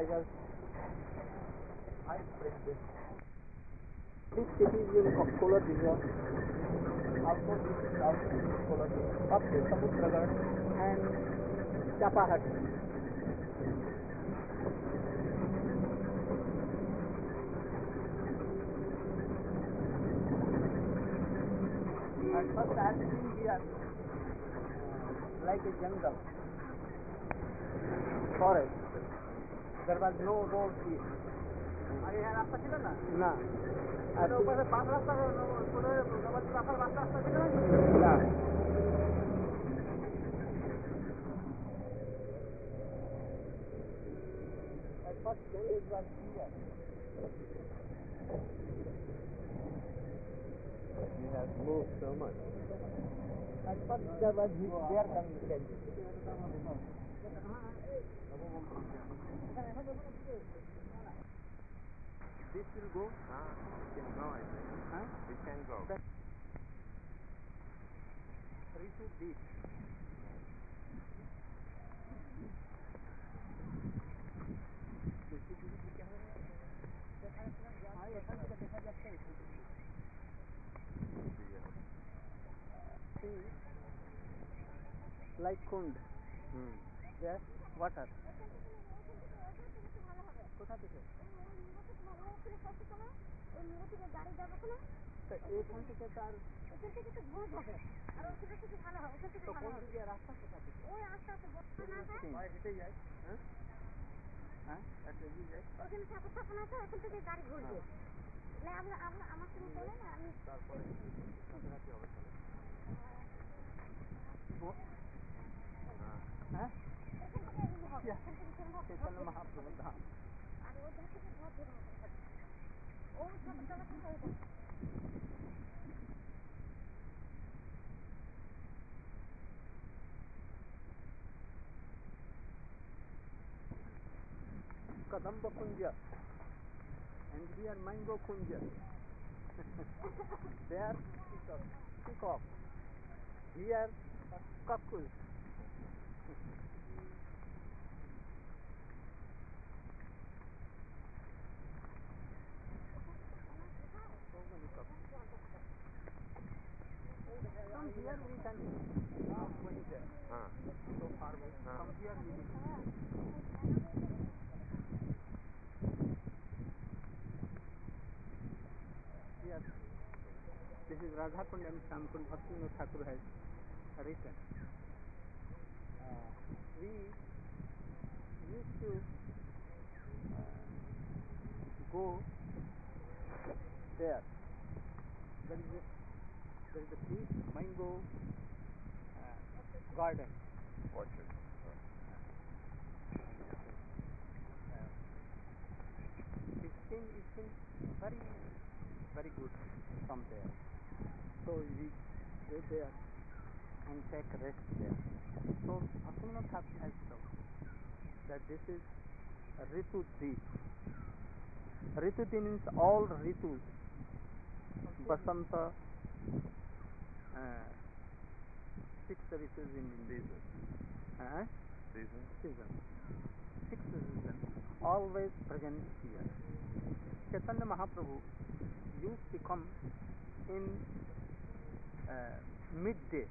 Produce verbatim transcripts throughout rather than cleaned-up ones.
tigers. I spread this. This city is in Kola Divya. Also this is also in Kola Divya. Up to Samudragarh and Chapahat. At first I had been here like a jungle, forest. There was no road here. আগে হ্যাঁ রাস্তা ছিল না না আর উপরে পাঁচ রাস্তা করে নবাবপুর রাখার রাস্তা রাস্তা ছিল না at first village was here. You have moved so much. At first there was there coming This will go. Ah, we can go, I think. Huh? We can go. Ritu Deep. See, like Kund. Hmm. There, water. কোথা থেকে তো এইখান থেকে তার কোন দিকে রাস্তা কোথা থেকে হেঁটে যায় হ্যাঁ হ্যাঁ একটা এগিয়ে যায় ওখানে ঠাকুর স্থাপন আছে ওখান থেকে গাড়ি ঘুরবে আমার সঙ্গে চলে না আমি তারপরে রাতে হবে হ্যাঁ চৈতন্য মহাপ্রভু ধাম আর ওখান থেকে ঘর ধরে ও ছোট Kadamba Kunja, and here Mango Kunja. There peacock, here cuckoos. So many cuckoos. From here we can ah, way there. Ah. So far away. Ah. From here we will see. Yes. This is Radhakund and Shamkund Bhaktivinoda Thakur has written. Uh, we used to uh, go there. There is a there is a big mango uh, garden. Orchard. Uh, his skin is skin very very good from there. So we go there and take rest there. So Bhaktivinoda Thakur has told that this is Ritu Deep. Ritu means all Ritus. Basanta, uh, six Ritus in Season. uh, Season. season. Six seasons always present here. Chaitanya Mahaprabhu used to come in uh, midday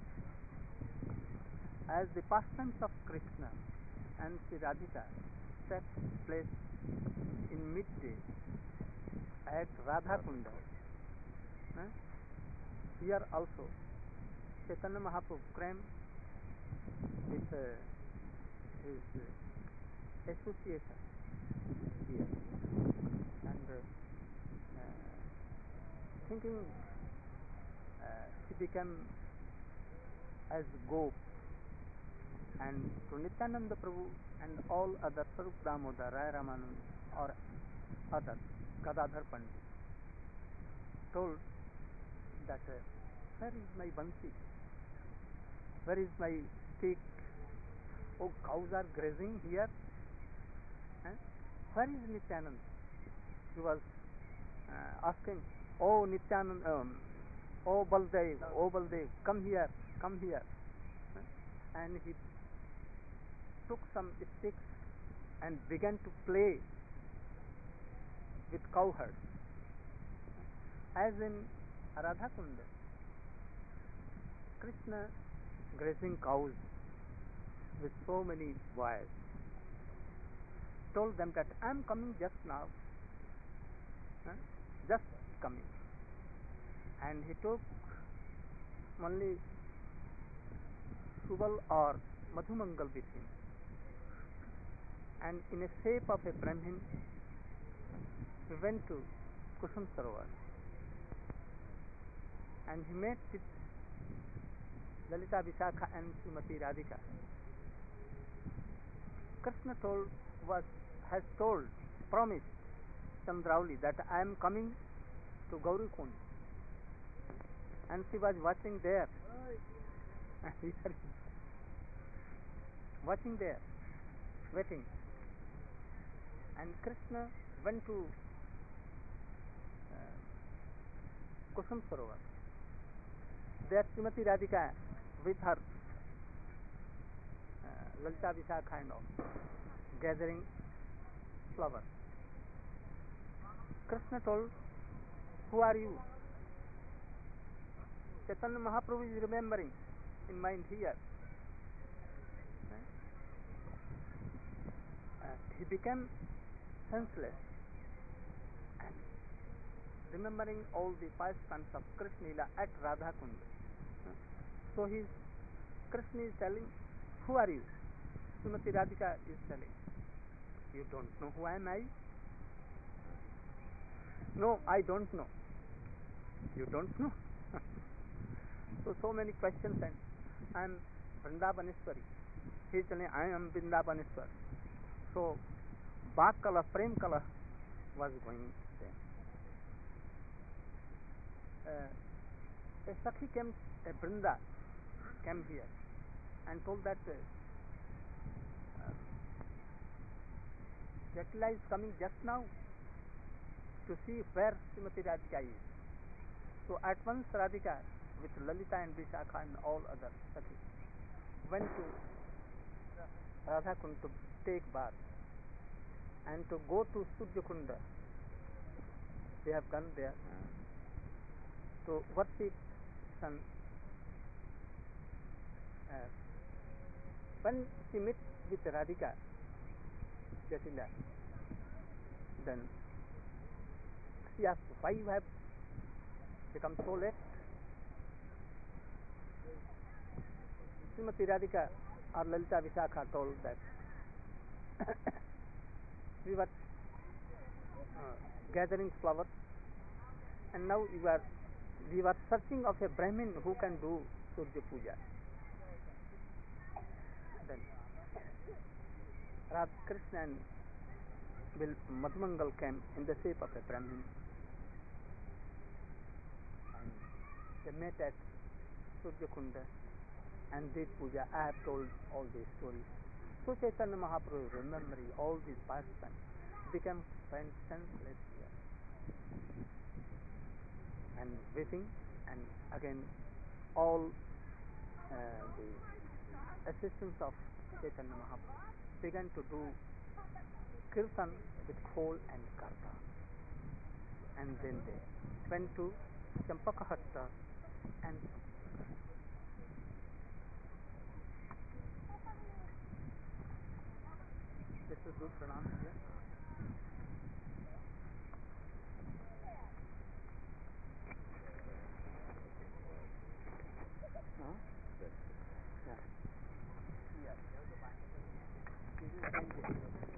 as the pastimes of Krishna and Sri Radhika take place in midday at Radha Kunda. Huh? Here also Chaitanya Mahaprabhu came with uh, his uh, association here and uh, uh, thinking uh, he became as Gop, and to Nityananda Prabhu and all other Sarup Damodar, Rai Ramanand or others, Gadadhar Pandit told that uh, where is my bansi, where is my stick, oh cows are grazing here, eh? Where is Nityananda? He was uh, asking, oh Nityananda, um, oh Baldev, oh Baldev, come here, come here, eh? And he took some sticks and began to play with cowherds, as in Radha Kunda. Krishna grazing cows with so many boys told them that I am coming just now, huh? just coming, and he took only Subal or Madhumangal with him, and in a shape of a Brahmin he went to Kusum Sarovar, and he met with Lalita Vishakha and Srimati Radhika. Krishna told was has told promised Chandrauli that I am coming to Gauri Kund, and she was watching there watching there waiting, and Krishna went to uh, Kusum Sarovar. There Srimati Radhika with her uh, Lalita Vishakha and all gathering flowers. Krishna told, who are you? Chaitanya Mahaprabhu is remembering in mind here. Uh, he became senseless and remembering all the pastimes of Krishna Lila at Radha Kund. Uh, so he, Krishna is telling, who are you? Srimati Radhika is telling, you don't know who am I? No, I don't know. You don't know? so, so many questions, and I am Vrindavaneshwari. He is telling, I am Vrindavaneshwar. So, Bhak Kala, Prem Kala was going there. Uh, a Sakhi came, a Vrinda came here and told that uh, uh, Jatila is coming just now to see where Srimati Radhika is. So at once Radhika with Lalita and Vishakha and all other Sakhis went to Radha Kund to take bath and to go to Surya Kunda. They have gone there to worship sun. Uh, when she met with Radhika, Jatila, then she asked, why you have become so late? Srimati Radhika or Lalita Vishakha told that we were uh, gathering flowers, and now you are, we were searching of a Brahmin who can do Surya Puja. Then Radha Krishna and Madhumangal came in the shape of a Brahmin, and they met at Surya Kunda and did puja. I have told all these stories. So Chaitanya Mahaprabhu, remembering all these pastimes, became senseless here and weeping, and again all uh, the assistants of Chaitanya Mahaprabhu began to do kirtan with khol and karta, and then they went to Champakahatta and this is good pranam here. Huh? Yeah. Yeah. This is dangerous.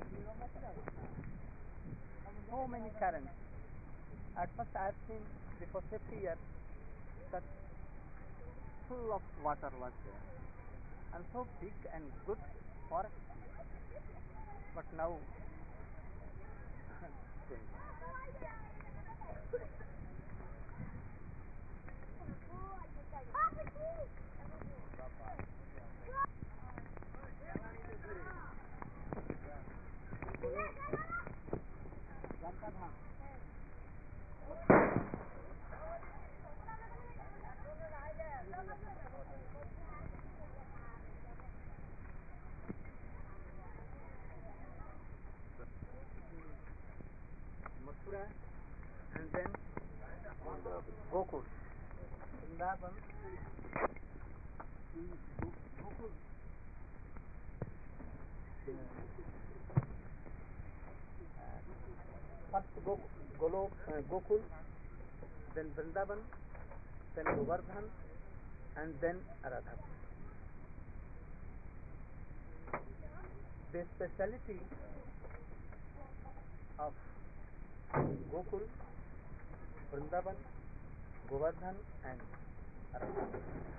So many currents. At first I have seen before fifty years that full of water was there and so big and good forest here. But now Vrindavan is Go- Gokul. Uh, first Go- Golok, uh, Gokul, then Vrindavan, then Govardhan, and then Radhapur. The speciality of Gokul, Vrindavan, Govardhan, and Radhapur.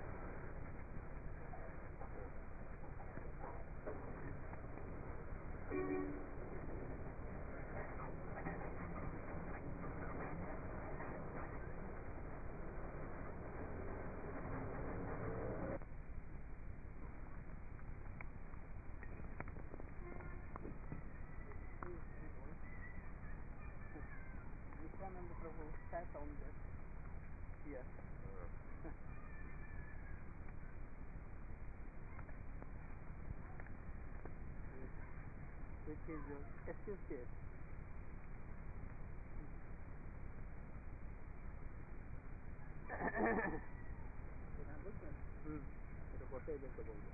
Nityananda Prabhu sat on this here. Which is uh, associate. হুম এটা বসাই দেখতে বলবো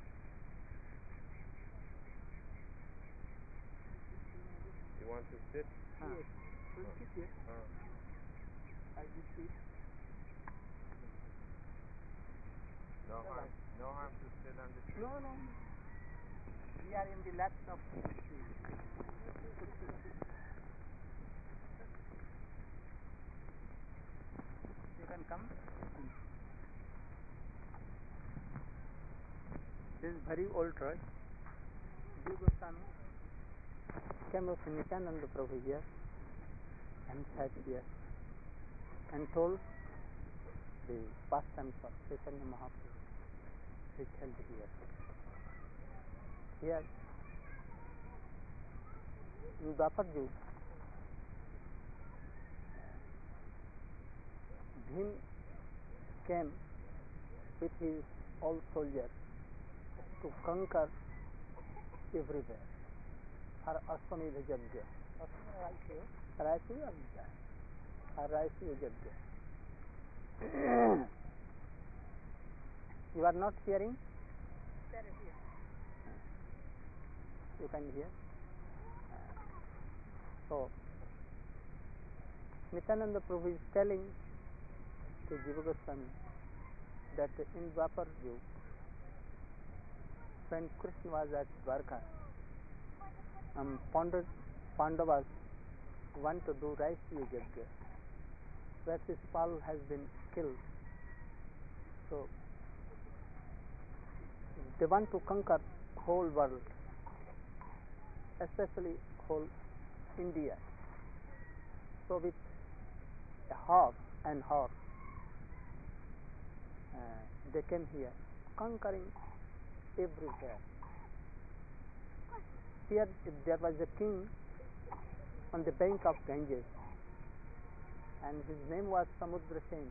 You want to sit? হ্যাঁ we'll sit here Uh, as you sit. no harm. No harm to sit on the tree. No, no. We are in the laps of the tree. You can come. This is very old church. Jiva Goswami came of Nityananda Prabhu here and sat here and told the pastimes of Chaitanya Mahaprabhu which held here. Here in Dwapar Yuga, Bhim came with his all soldiers to conquer everywhere for Ashwamedha Yajna. Raisu Yajna. For Raisu Yajna. You are not hearing? You can hear. So, Nityananda Prabhu is telling to Jiva Goswami that in Dwapar Yuga, when Krishna was at Dwarka, um, Pandav, Pandavas want to do Raisya Yajna, where Shishupal has been killed. So, they want to conquer whole world, especially whole India. So with a horse and horse, uh, they came here, conquering everywhere. Here there was a king on the bank of Ganges, and his name was Samudrasen.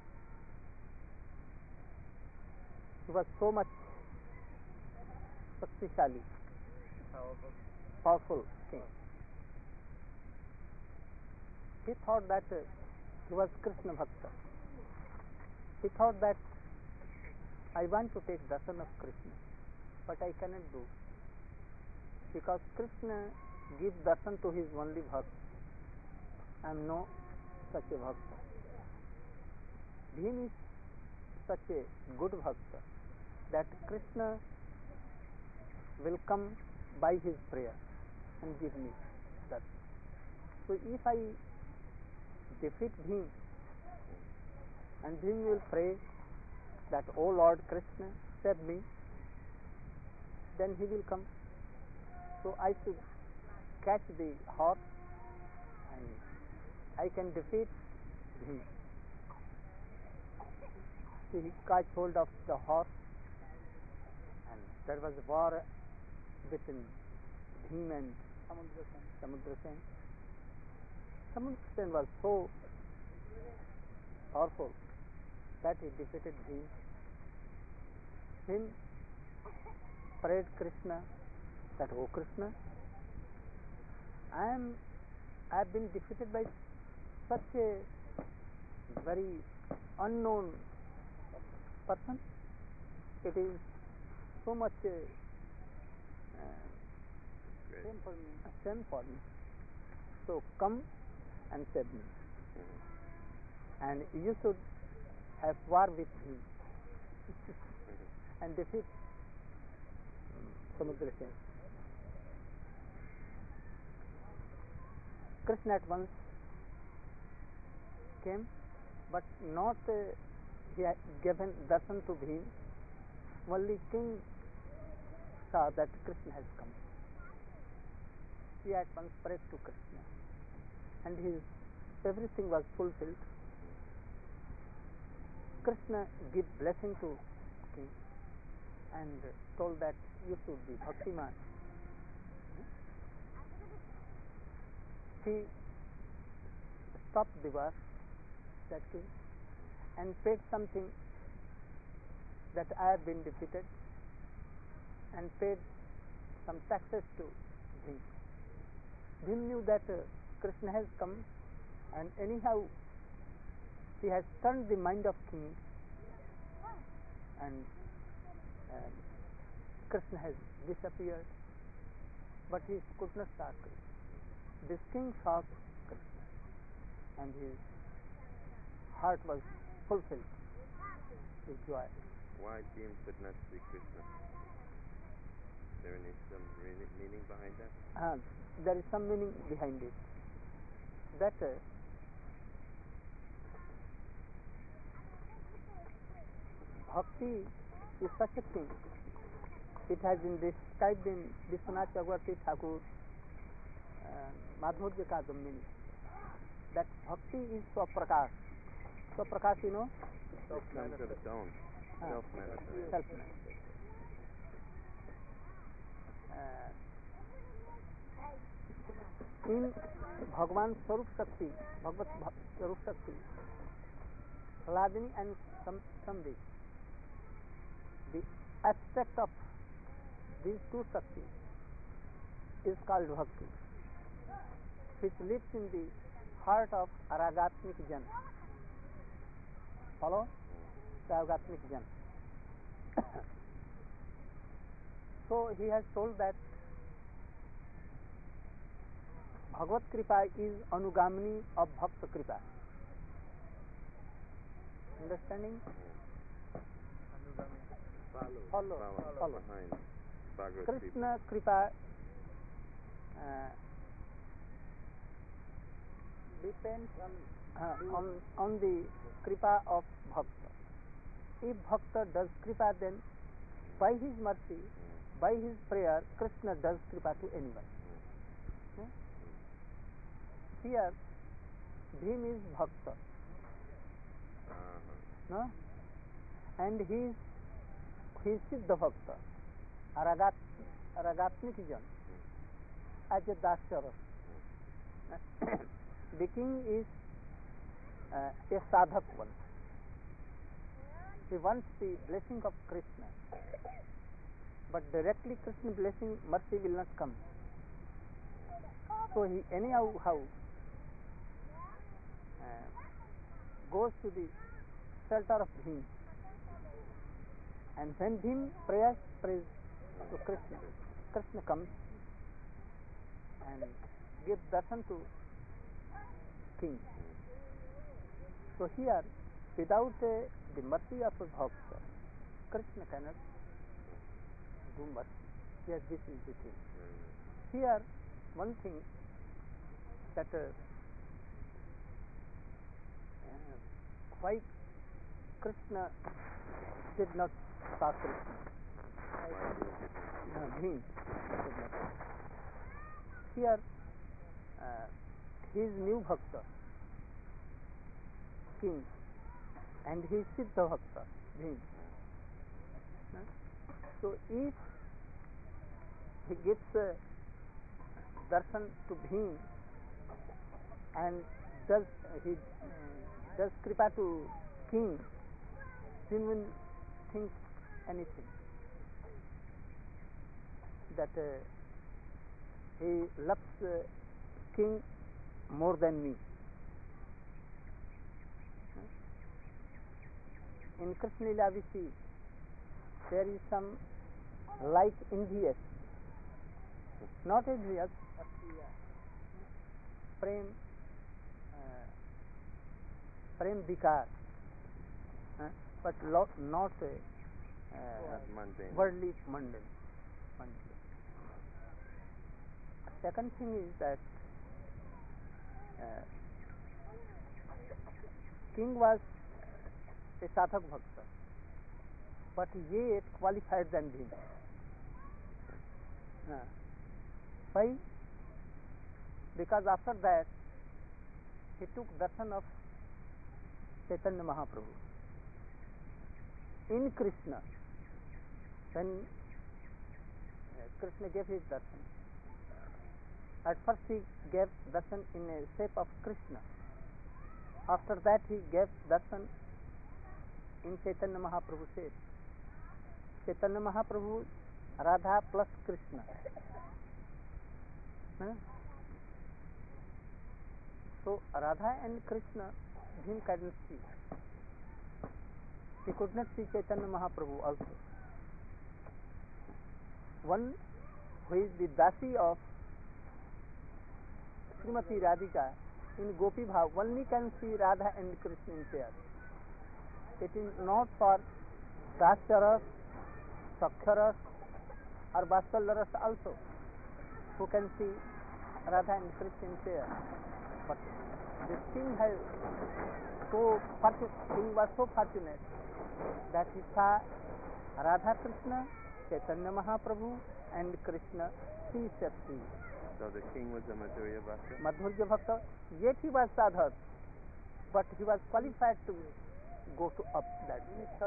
He was so much Shaktishali, Powerful. powerful king. He thought that uh, he was Krishna Bhakta. He thought that I want to take darshan of Krishna, but I cannot do, because Krishna gives darshan to his only bhakta. I am no such a bhakta. Bhim is such a good bhakta that Krishna will come by his prayer and give me darshan. So if I defeat Bhim, and Bhim will pray that, "O Lord Krishna, save me," then he will come. So I should catch the horse and I can defeat Bhim. So he caught hold of the horse, and there was a war between Bhim and Samudrasen. Samudrasen. Samudrasen was so powerful that he defeated Bhim. Bhim prayed Krishna that, "O Krishna, I am I have been defeated by such a very unknown person, it is so much uh, uh, Great. same for me. Same for me. So come and save me, Mhm. and you should have war with him Mhm. and defeat um, Samudrasen. Krishna at once came, but not uh, he had given darshan to Bhim. Only king saw that Krishna has come. He at once prayed to Krishna, and his everything was fulfilled. Krishna gave blessing to king and told that you should be bhaktiman. He stopped the war, that king, and paid something that I have been defeated, and paid some taxes to Bhim. Bhim knew that uh, Krishna has come, and anyhow he has turned the mind of king, and um, Krishna has disappeared, but he could not saw Krishna. This king saw Krishna, and his heart was fulfilled with joy. Why Bhim could not see Krishna? Is there any some meaning meaning behind that? Uh, there is some meaning behind it. That uh, bhakti is such a thing. It has been described in Vishwanath Chakravarti Thakur uh, Madhurya Kadambini that bhakti is Swaprakash. Swaprakash, you know? It comes of its own. Ah, Self-manifested. self-manifested. Uh, in Bhagavan Swarup Shakti, Bhagavat Bha- Swarup Shakti, Hladini and Sam- Samvik, the abstract of these two Shaktis is called Bhakti, which lives in the heart of Aragatmik Jan. Follow? Aragatmik Jan. So he has told that Bhagavad Kripa is Anugamini of Bhakta Kripa. Understanding? Follow. Follow. Follow. Follow. Behind. Bhagavad Kripa. Krishna Kripa uh, depends uh, on, on the Kripa of Bhakta. If Bhakta does Kripa, then by his mercy, by his prayer, Krishna does Kripa to anyone. Hmm? Here, Bhim is Bhakta, Uh-huh. no? And he is, he is Siddha Bhakta, Aragat, Aragatmik Jan, as a Dasyara. The king is uh, a sadhak one. He wants the blessing of Krishna, but directly Krishna blessing, mercy will not come. So he anyhow how uh, goes to the shelter of Bhim, and when Bhim prays, prays to Krishna, Krishna comes and gives darshan to king. So here, without uh, the mercy of a bhakta, Krishna cannot do mercy. Yes, this is the thing. Here, one thing that uh, uh, why Krishna did not saw Krishna. No, Bhim did not. Here, uh, he is new bhakta, king, and he is Siddha bhakta, Bhim. Huh? So if he gives uh, darshan to Bhim and does uh, he uh, does kripa to king, Bhim will think anything that uh, he loves uh, king more than me. in Krishna Lila we see there is some like envious, not envious, but the uh, prem, uh, prem vikar, uh, but lo- not uh, uh, Not mundane. worldly mundane. mundane. Second thing is that uh, king was a sadhak bhakta, but yet qualified than him. Uh, why? Because after that he took darshan of Chaitanya Mahaprabhu in Krishna. When uh, Krishna gave his darshan, at first he gave darshan in a shape of Krishna. After that he gave darshan in Chaitanya Mahaprabhu shape. Chaitanya Mahaprabhu, Radha plus Krishna. Huh? So Radha and Krishna, Bhim couldn't see. He could not see Chaitanya Mahaprabhu also. One who is the dasi of Srimati Radhika in Gopi Bhav only can see Radha and Krishna in pair. It is not for Dasyaras, Sakhyaras or Vatsalyaras also who can see Radha and Krishna in pair. But this king has so king was so fortunate that he saw Radha Krishna, Chaitanya Mahaprabhu and Krishna Sri Shakti. So the king was a Madhurya Bhakta? Madhurya Bhakta, yet he was sadhak, but he was qualified to go to up that.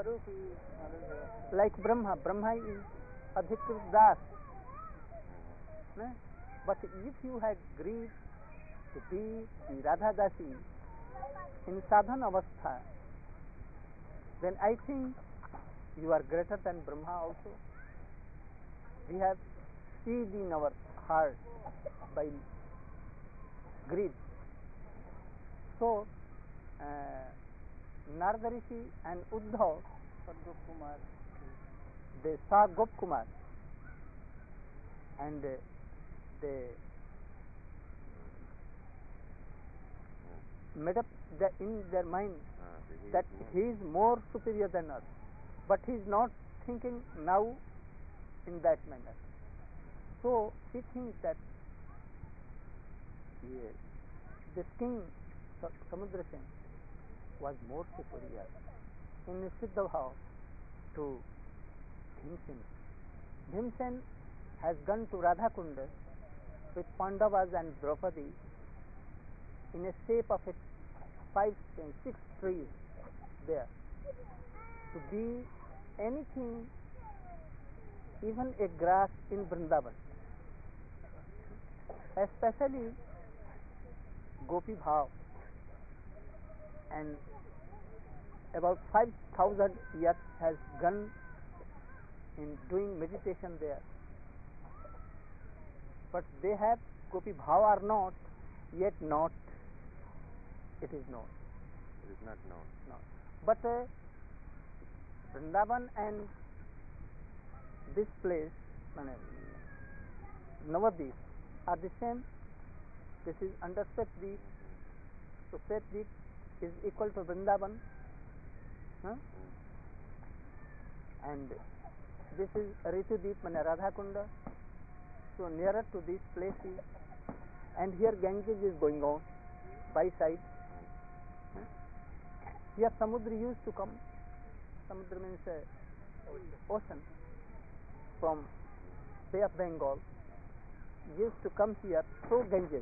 Like Brahma, Brahma is Adhikrit Das. No? But if you had greed to be the Radha Dasi in sadhana avastha, then I think you are greater than Brahma also. We have seed in our heart by greed. So, uh, Narada Rishi and Uddhav, they saw Gop Kumar and uh, they made up the, in their mind Ah, so he that is more. he is more superior than us, but he is not thinking now in that manner. So he thinks that yeah, this king Sa- Samudra Sen was more superior in Siddha Bhav to Bhimsen. Bhimsen has gone to Radha Kunda with Pandavas and Draupadi in a shape of a five, six trees there. To be anything, even a grass in Vrindavan. Especially Gopi Bhav, and about five thousand years has gone in doing meditation there. But they have Gopi Bhav or not, yet not, it is known. It is not known. No. But uh, Vrindavan and this place, mane, Navadvip, are the same. This is under Svetdvip. So Svetdvip is equal to Vrindavan. Huh? And this is Ritudvip, mane Radha Kunda. So nearer to these places, and here Ganges is going on by side. Huh? Here Samudra used to come. Samudra means uh, ocean from Bay of Bengal used to come here through Ganges.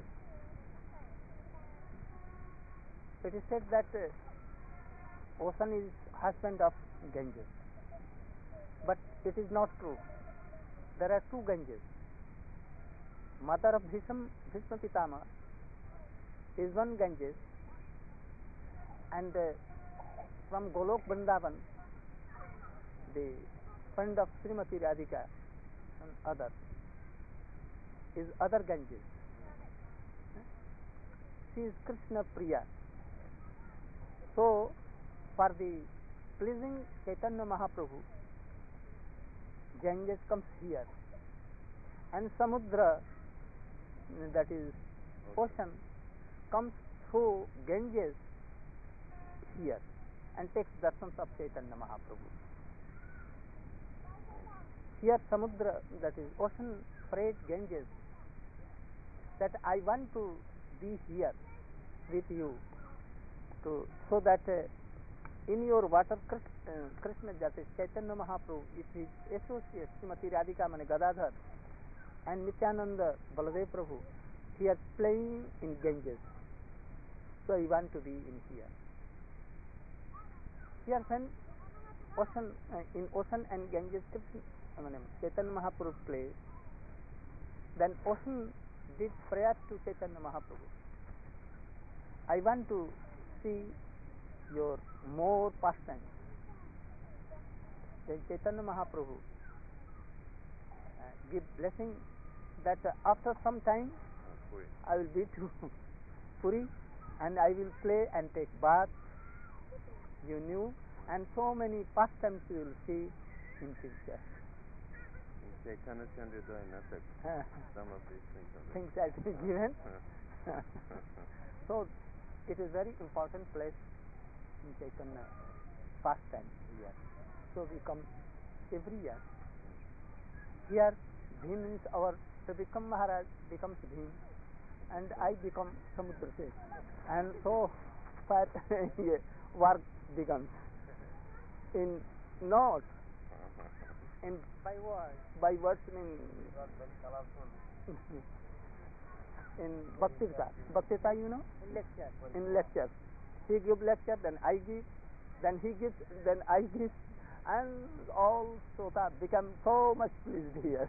It is said that uh, ocean is husband of Ganges, but it is not true. There are two Ganges. Mother of Bhishma, Bhishma Pitama is one Ganges, and uh, from Golok Vrindavan, the friend of Srimati Radhika and other is other Ganges. She is Krishna Priya. So, for the pleasing Chaitanya Mahaprabhu, Ganges comes here, and Samudra, that is ocean, comes through Ganges here and takes darshans of Chaitanya Mahaprabhu. Here Samudra, that is ocean, prayed Ganges that I want to be here with you, to so that uh, in your water Krishna, uh, Krishna, that is Chaitanya Mahaprabhu, if his associates Srimati Radhika Mane Gadadhar and Nityananda Baladev Prabhu, he are playing in Ganges, so I want to be in here. Here when ocean, uh, in ocean and Ganges, Krishna, I mean, Chaitanya Mahaprabhu play, then ocean did prayer to Chaitanya Mahaprabhu. I want to see your more pastimes. Then Chaitanya Mahaprabhu uh, give blessing that uh, after some time I will be to Puri and I will play and take bath, you knew, and so many pastimes you will see in future. Chaitanya Chandra Natak, some of these things are Things that is given. So it is very important place in Chaitanya pastime here. So we come every year. Here Bhim means our Tribikam Maharaj becomes Bhim and I become Samudra Seth. And so far work begins. In notes, in by words, by words mean in Bhaktivita. Bhaktivita, you know? In lecture. In lecture. He gives lecture, then I give, then he gives, then I give, and all Sota become so much pleased here.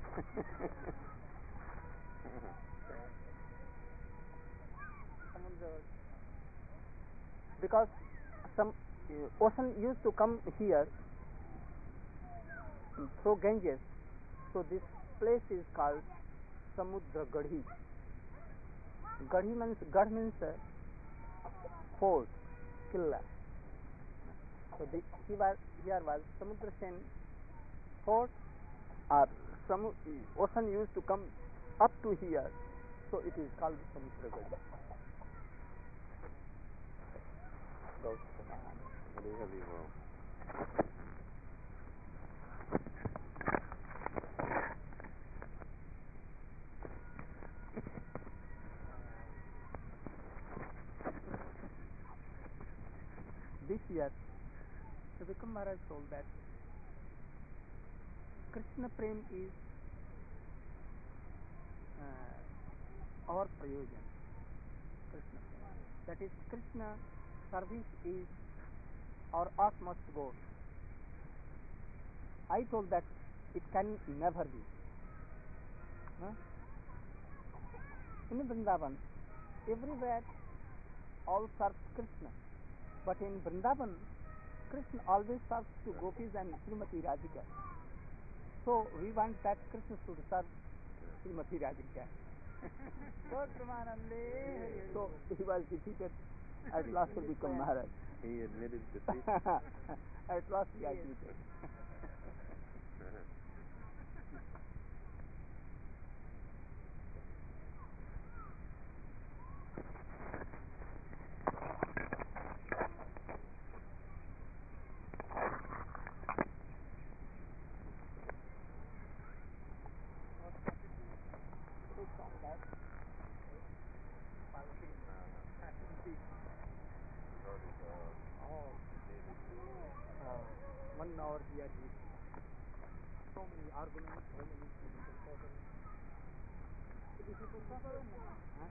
Because some uh, ocean used to come here through Ganges, so this place is called Samudra Gadhi. Gadhi means, Gadh means uh, fort, killa. So the, he was, here was Samudra Sen fort, or Samu, ocean used to come up to here, so it is called Samudra Gadhi. Very heavy roll. This year, Tribikam Maharaj told that Krishna Prem is uh, our prayojan. Krishna Prem. That is, Krishna service is our utmost goal. I told that it can never be. Huh? In Vrindavan, everywhere all serve Krishna. But in Vrindavan, Krishna always serves to gopis and Srimati Radhika. So we want that Krishna should serve Srimati Radhika. So he was defeated. At last he became Maharaj. He admitted defeat. At last he admitted. One hour here with so many arguments, so many difficult problems. Difficult problem? Huh?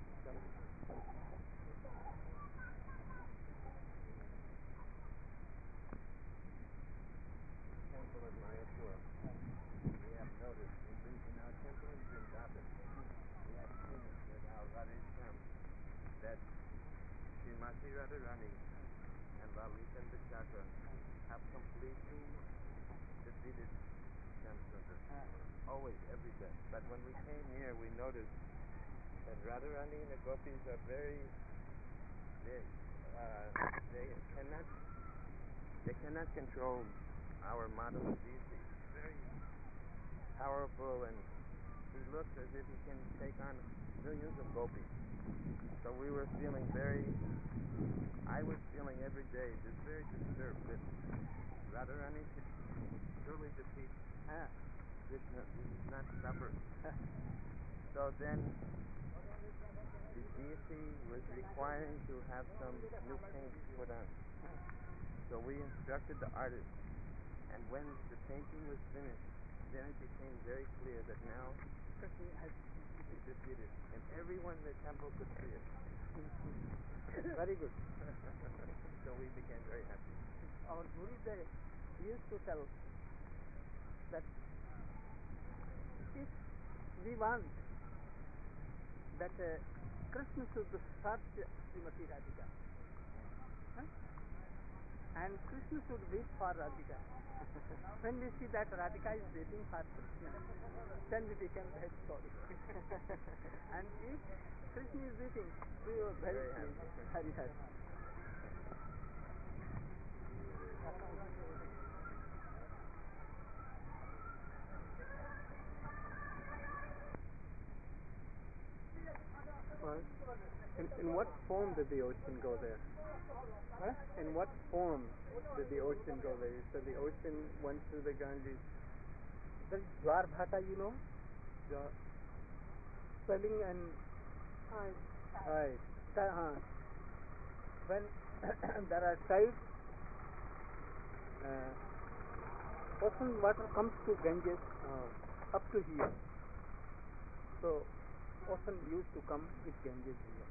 Temple in Mayapur. We have noticed in, in our temple in Vrindavan, we have seen that our Radhesham, that Srimati Radharani and Lalita and Vishaka have completely defeated Shamsundar. Uh, Always, every day. But when we came here, we noticed that Radharani and the gopis are very, they, uh, they cannot they cannot control our model of deity. He's very powerful, and he looks as if he can take on millions of gopis. So we were feeling very, I was feeling every day just very disturbed that Radharani could truly defeat Ah. Krishna. He did not suffer. So then the deity was requiring to have some new paint put on. So we instructed the artist, and when the painting was finished, then it became very clear that now Krishna has he defeated, and everyone in the temple could see it. very good. So we became very happy. Our Guru they used to tell that if we want that uh, Krishna should search Srimati Radhika, huh? and Krishna should wait for Radhika. When we see that Radhika is waiting for Krishna, then we become very sorry. And if Krishna is waiting, we are very, Very pleased, happy. very happy. Well, in, in what form did the ocean go there? Huh? In what form did the ocean go there? You said the ocean went through the Ganges. The Jwar Bhata, you know? The swelling and... Right. Right. Ti- uh, when there are tides, uh, ocean water comes to Ganges uh, up to here. So, ocean used to come with Ganges here.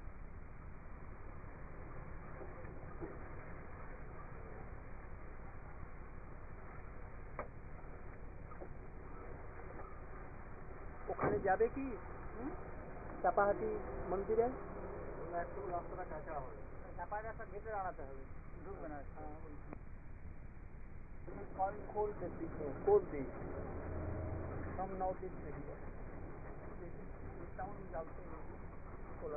ওখানে যাবে কি চাপাহাটি মন্দিরে একটু রাস্তাটা কাঁচা হবে চাপায় রাস্তা ঘেটে দাঁড়াতে হবে ঢুকবে না called coal district, coal beach from northeast India. This, is, this town is also known as Kolar.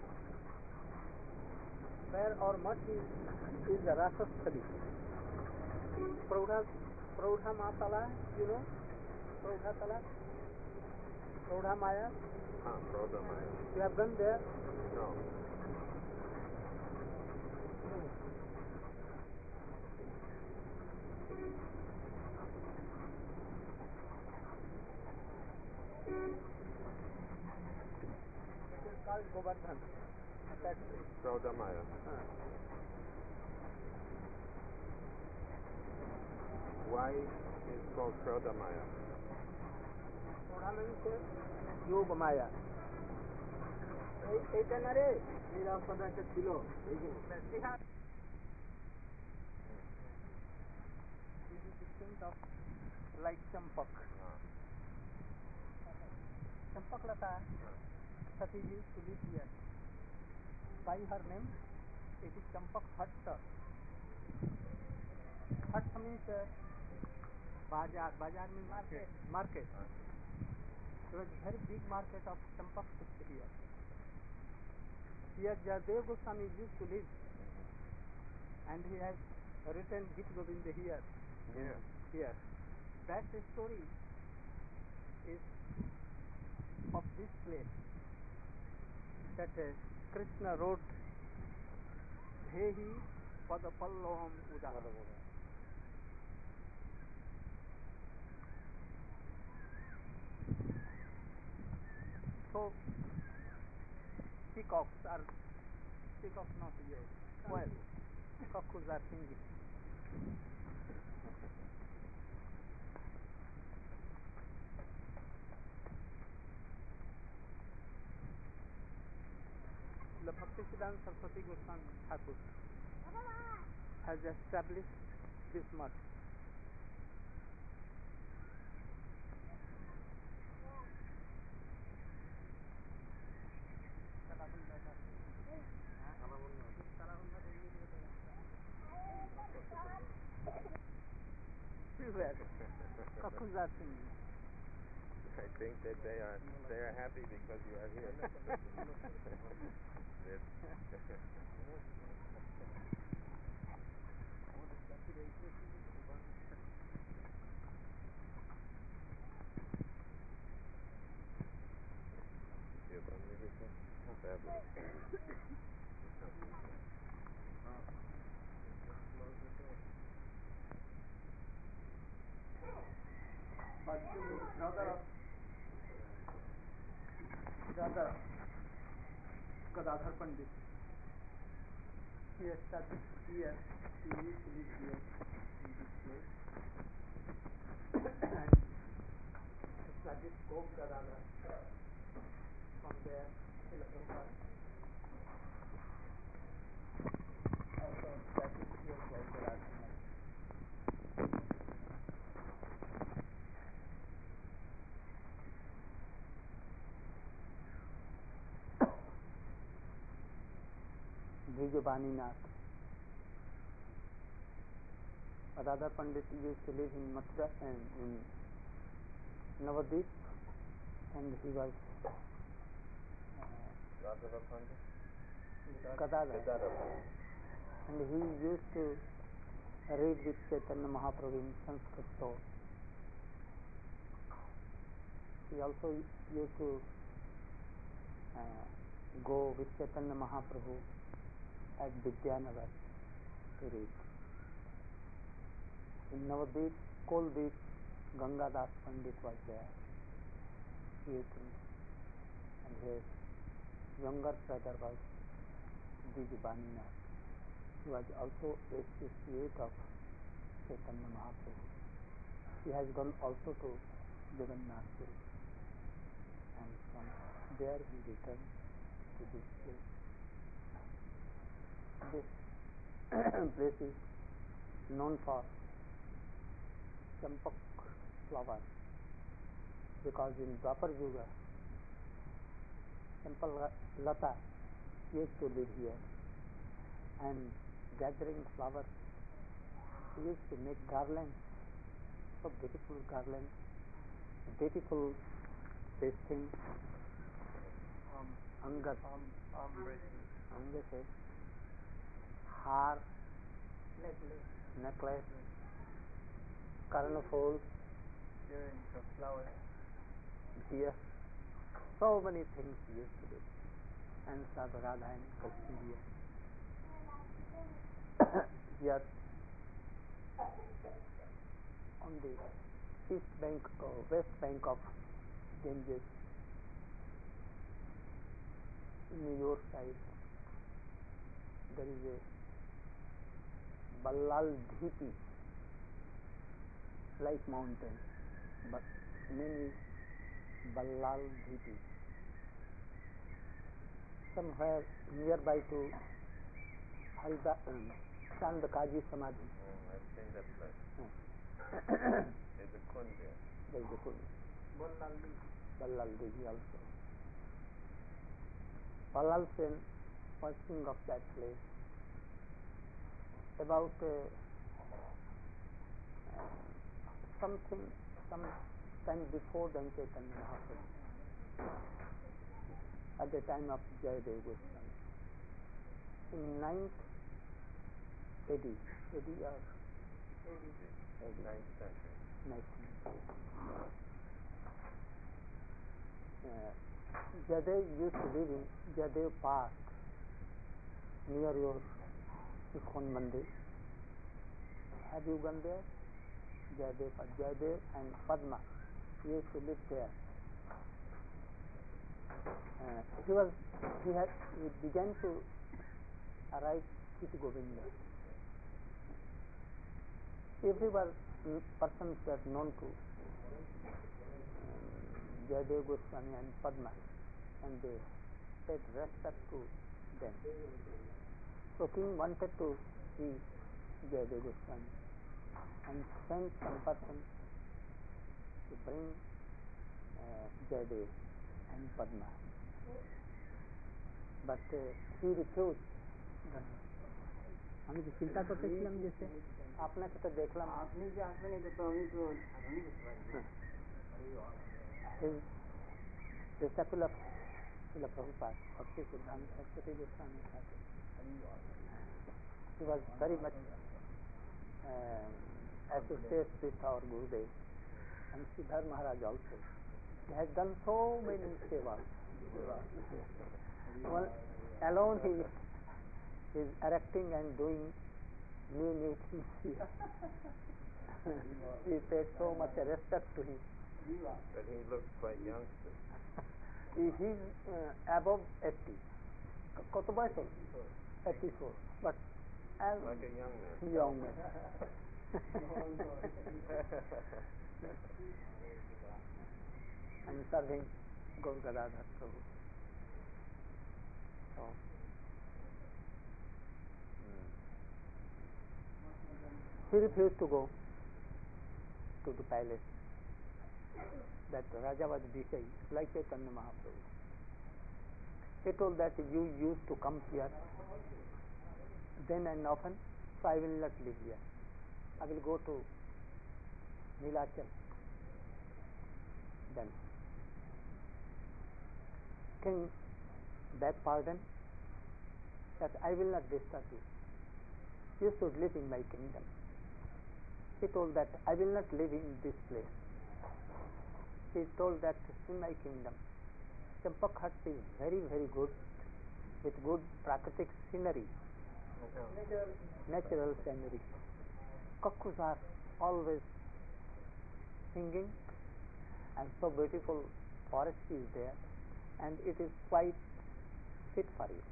Where our much is, is the Rasasthali. Praudha, Praudha Matala, you know? Praudha Tala? Praudha Maya? Ah, Praudha Maya. You have been there? No. It is called Govardhan. That place. Praudha Maya. Uh, Why is it called Praudha Maya? Praudha means Yoga Maya. এইটা না রে এই রাস্তাটা একটা ছিল এইখানে This is distinct of like champak. Ah. Champak Lata, Sati used to live here. By her name, it is Champak Hatta. Hatta means uh, Bazaar. Bazaar means market. Market. There was a very big market of Champak here. Here Jadev Goswami used to live, and he has written Gita Govinda here. Yeah. Here. That story is of this place. That uh, Krishna wrote Dhehi Padapalloham Uda. So peacocks are peacocks not here. Well, cuckoos are singing. The Bhaktisiddhanta Saraswati Goswami Thakur has established this much. Everywhere, cuckoos are singing. I think that they are they are happy because you are here. That- But the brother of brother Gadadhar Pandit, he established here, he used to live here in this place and established Gop Gadadhar. From there, Srila Prabhupada also established here Gop Gadadhar. Brijabani-nath. Radha Pandit used to live in Mathura and in Navadvip, and he was uh, Gadadhar Pandit? Gadadhar. Gadadhar. And he used to read with Chaitanya Mahaprabhu in Sanskrit. So he also used to uh, go with Chaitanya Mahaprabhu at Vidyanagar to read. In Navadvip, Koldvip, Gangadas Pandit was there. He used to, and his younger brother was Brijabani-nath. He was also associate of Chaitanya Mahaprabhu. He has gone also to Jagannath Puri, and from there he returned to this place. This place is known for champak flower, because in Dwapar Yuga, Champal Lata used to live here, and gathering flowers, he used to make garlands, so beautiful garlands, beautiful this thing, Um, angat, arm, arm bracelet. angat, har, Necklace. necklace, karnaful, Earrings of flowers. deer, so many things he used to do, and Sadhu Radha and Krishna here. Here on the east bank or west bank of Ganges, in your side, there is a Ballal Dhipi, like mountain, but name is Ballal Dhipi. Somewhere nearby to Harida, um, Chandakaji Samadhi. Oh, I've seen that place. Uh, There's a kund there. there is a kund, Bollalli. Ballal Devi also. Ballal Sen was king of that place. About uh, uh, something, some time before then Chaitanya Mahaprabhu, at the time of Jayadev Goswami, in ninth A D, A D or A D, ninth century. ninth. Uh, Jayadev used to live in Jayadev Park near your Ikhwan Mandir. Have you gone there? Jayadev, Jayadev and Padma used to live there. Uh, he was, he had, he began to write Gita Govinda. Everyone, persons were known to um, Jayadev Goswami and Padma, and they paid respect to them. So king wanted to see Jayadev Goswami and sent some person to bring uh, Jayadev and Padma. But uh, he refused. আমি তো চিন্তা করতেছিলাম যে সে আপনাকে তো দেখলাম আপনি যে আসবেন এটা তো আমি তো সাধারণই করতে পারি। his disciple of Srila Prabhupada, Bhakti Siddhanta Saraswati Goswami Thakur. He was very much um, associated with our Gurudev and Siddhar Maharaj also. He has done so many sevas. One, alone he is erecting and doing new new things here. We paid so much respect to him. But he looks quite young still. He is uh, above eighty. কত বয়স ওর? eighty-four. But as Like a young man. young man. And serving Gaur Gadadhar Prabhu. So, he refused to go to the palace that Raja was Bishai, like Chaitanya Mahaprabhu. He told that you used to come here then and often, so I will not live here. I will go to Nilachal. Then King begged pardon that I will not disturb you. You should live in my kingdom. He told that I will not live in this place. He told that in my kingdom, Champak Hut is very, very good with good Prakritic scenery, natural scenery. Cuckoos are always singing, and so beautiful forest is there, and it is quite fit for you.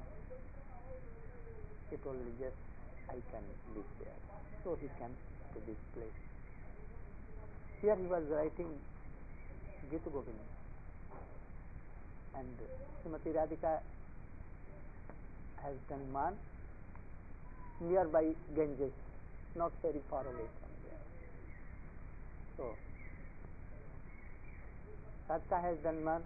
He told me, yes, I can live there. So he came to this place. Here he was writing Gita Govinda, and Srimati Radhika has done man nearby Ganges, not very far away from there. So Radhika has done man.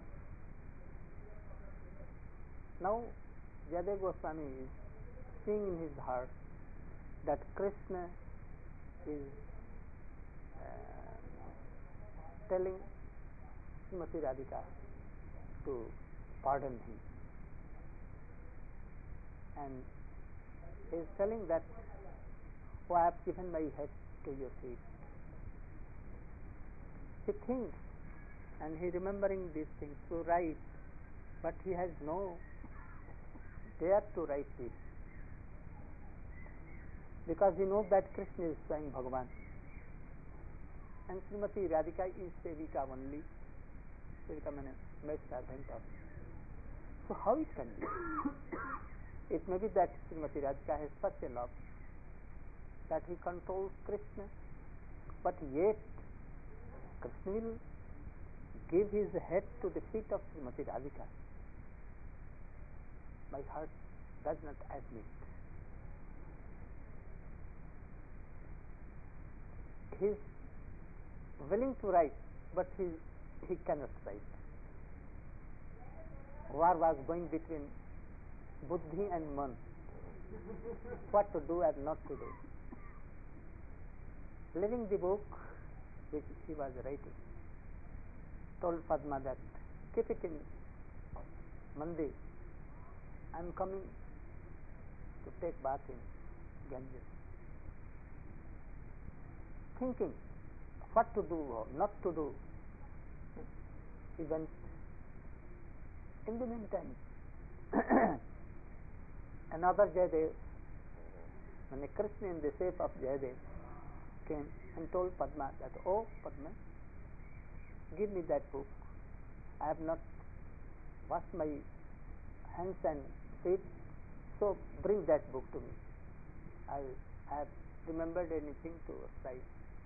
Now Jayadeva Goswami is seeing in his heart that Krishna is uh, telling Srimati Radhika to pardon him, and he is telling that, oh, I have given my head to your feet. He thinks, and he remembering these things to write, but he has no dare to write this, because he knows that Krishna is Swayam Bhagavan, and Srimati Radhika is Sevika only. Sevika means maid servant of. So how it can be? It may be that Srimati Radhika has such a love that he controls Krishna, but yet Krishna will give his head to the feet of Srimati Radhika. My heart does not admit. He is willing to write, but he, he cannot write. War was going between Buddhi and Man. What to do and not to do. Leaving the book which he was writing, told Padma that keep it in Mandir. I am coming to take bath in Ganges. Thinking what to do or not to do, he went. In the meantime, another Jayadev, when Krishna in the shape of Jayadev came and told Padma that, oh Padma, give me that book. I have not washed my hands and feet, so bring that book to me. I have remembered anything to write.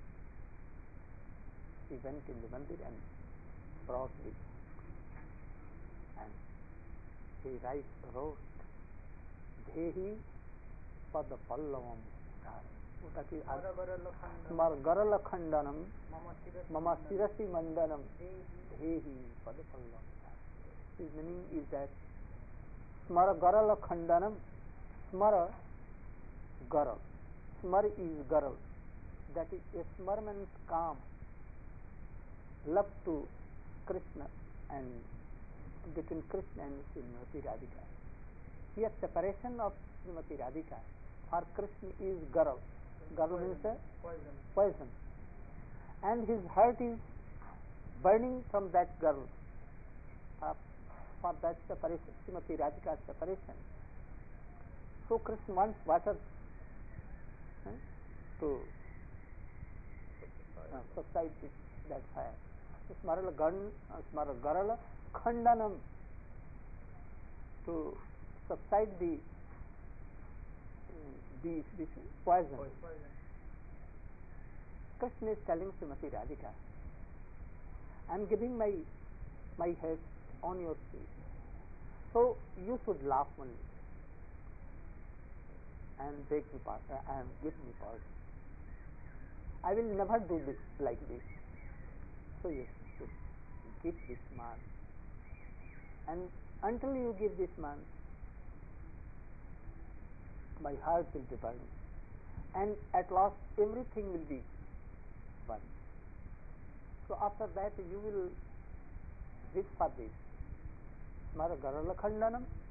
He went in the mandir and brought the book, and he write, wrote, Dhehi Pada Pallavam Dhara. ওটাকে স্মর গরল খণ্ডনম মম শিরসি মণ্ডনম ধেহি পদপল্লম. His meaning is that smara garala khandanam, smara garal, smar is garal, that is a smar means calm, love to Krishna and between Krishna and Srimati Radhika. Here separation of Srimati Radhika for Krishna is garal. Garal means a poison. poison, and his heart is burning from that girl. Uh, for that separation, Srimati Radhika's separation, So Krishna wants water eh, to uh, subside this, that fire. Smarala gan, uh, smara garala khandanam, to subside the uh, the this poison. Krishna is telling Srimati Radhika, I am giving my my head on your feet, so you should laugh only and beg me pardon and give me pardon. I will never do this like this. So you should give this man, and until you give this man, my heart will be burning, and at last everything will be burned. So after that you will wish for this. Smara Garala Khandanam,